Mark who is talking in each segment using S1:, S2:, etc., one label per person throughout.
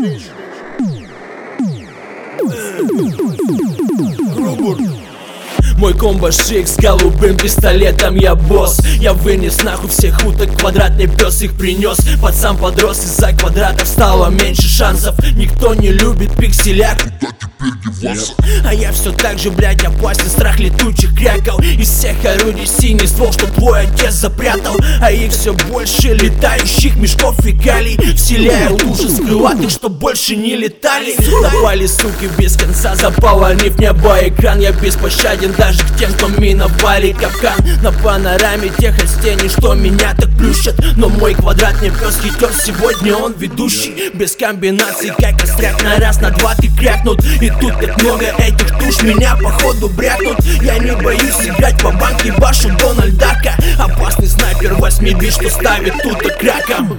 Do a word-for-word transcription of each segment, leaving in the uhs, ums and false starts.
S1: Мой комбо-шик с голубым пистолетом, я босс. Я вынес нахуй всех уток, квадратный пес их принес. Пацан подрос, из-за квадратов стало меньше шансов. Никто не любит пикселяк, а я все так же, блядь, опасен. Страх летучих крякал. Из всех орудий синий ствол, что твой отец запрятал. А их все больше летающих мешков фекалий вселяют ужас крылатых, что больше не летали. Напали, суки, без конца, заполонив небо экран. Я беспощаден даже к тем, кто миновали капкан. На панораме тех растений, что меня так плющат. Но мой квадратный пес хитер, сегодня он ведущий. Без комбинаций, как костряк, на раз, на два ты крякнут. И тут так много этих туш, меня походу брякнут. Я не боюсь играть по банке, башу Дональдака. Опасный снайпер восьми бит, что ставит тут и краком.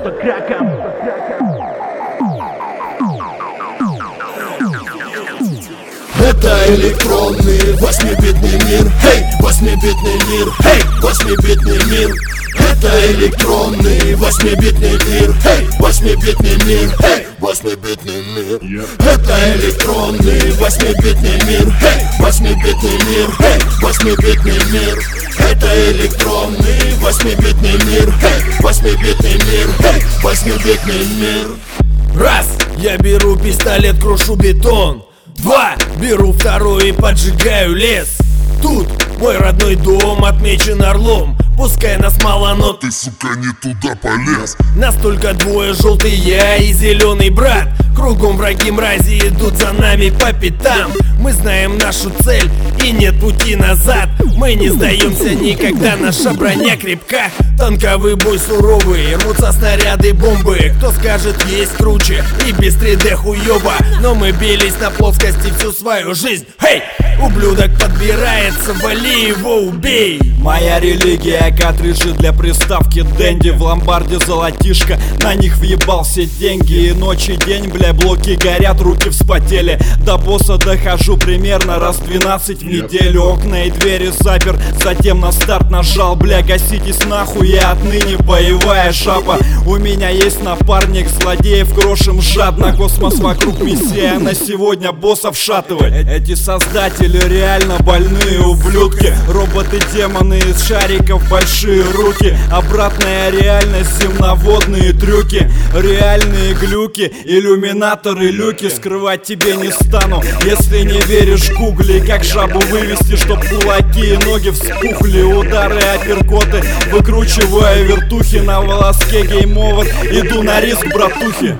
S2: Это электронный восьмибитный мир, хей, восьмибитный мир, хей, восьмибитный мир. Это электронный восьмибитный мир, хей, восьмибитный мир, хей, восьмибитный мир. Это электронный восьмибитный мир, хей, восьмибитный мир, хей, восьмибитный мир. Это электронный восьмибитный мир, хей, восьмибитный мир, хей, восьмибитный мир.
S3: Раз, я беру пистолет, крушу бетон. Два, беру второй и поджигаю лес. Тут мой родной дом отмечен орлом. Пускай нас мало, но
S2: ты, сука, не туда полез.
S3: Настолько двое, желтый я и зеленый брат. Кругом враги мрази идут за нами по пятам. Мы знаем нашу цель и нет пути назад. Мы не сдаемся никогда, наша броня крепка. Танковый бой суровый, рвутся снаряды, бомбы. Кто скажет, есть круче и без три дэ хуёва. Но мы бились на плоскости всю свою жизнь. Хей! Ублюдок подбирается, вали его, убей.
S4: Моя религия, картриджи для приставки Дэнди. В ломбарде золотишко, на них въебал все деньги. И ночь и день, бля, блоки горят, руки вспотели. До босса дохожу примерно раз двенадцать в неделю. Окна и двери запер, затем на старт нажал. Бля, гаситесь нахуй, я отныне боевая жаба. У меня есть напарник, злодеев крошим жадно. Космос вокруг миссия, на сегодня босса вшатывать. Эти создатели реально больные ублюдки. Роботы-демоны из шариков, большие руки. Обратная реальность, земноводные трюки. Реальные глюки, иллюминаторы, люки. Скрывать тебе не стану, если не веришь, гугли. Как жабу вывести, чтоб кулаки и ноги вспухли. Удары, апперкоты, выкручивая вертухи. На волоске гейм-овер, иду на риск, братухи.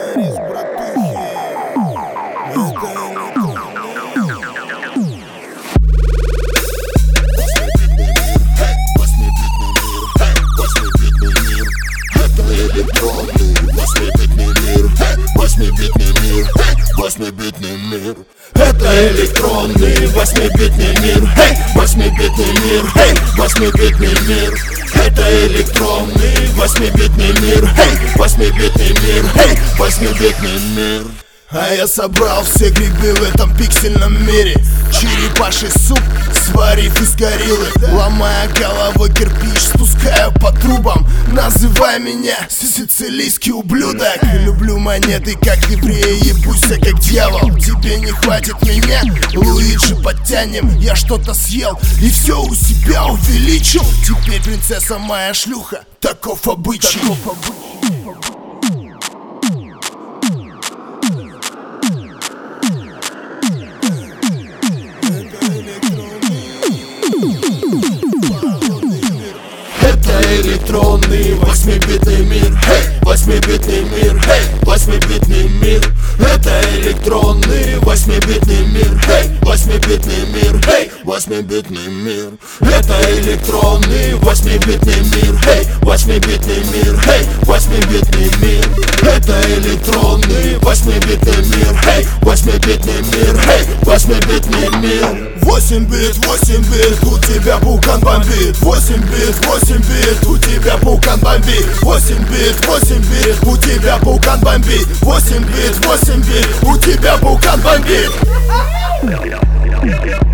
S2: Восьмибитный мир. Это электронный восьмибитный мир, хей, восьмибитный мир, хей, восьмибитный мир. Это электронный восьмибитный мир, хей, восьмибитный мир, хей, восьмибитный мир. А я собрал все грибы в этом пиксельном мире. Черепаший суп, сварив из гориллы. Ломая головой кирпич, спускаю по трубам. Называй меня сицилийский ублюдок. Люблю монеты, как евреи, ебуся как дьявол. Тебе не хватит меня, Луиджи подтянем. Я что-то съел и все у себя увеличил. Теперь принцесса моя шлюха, таков обычай. Электронный восьмибитный мир, хей, восьмибитный мир, хей, восьмибитный мир. Это электронный восьмибитный мир, хей, восьмибитный мир, хей, восьмибитный мир. Это электронный восьмибитный мир, хей, восьмибитный мир, хей, восьмибитный мир. Это электронный восьмибитный мир, хей, восьмибитный мир, хей, восьмибитный мир. Восемь бит, восемь бит, у тебя пукан бомбит. Восемь бит, восемь бит, у тебя пукан бомбит. Восемь бит, восемь бит, у тебя пукан бомбит. Восемь бит, восемь бит, у тебя пукан бомбит.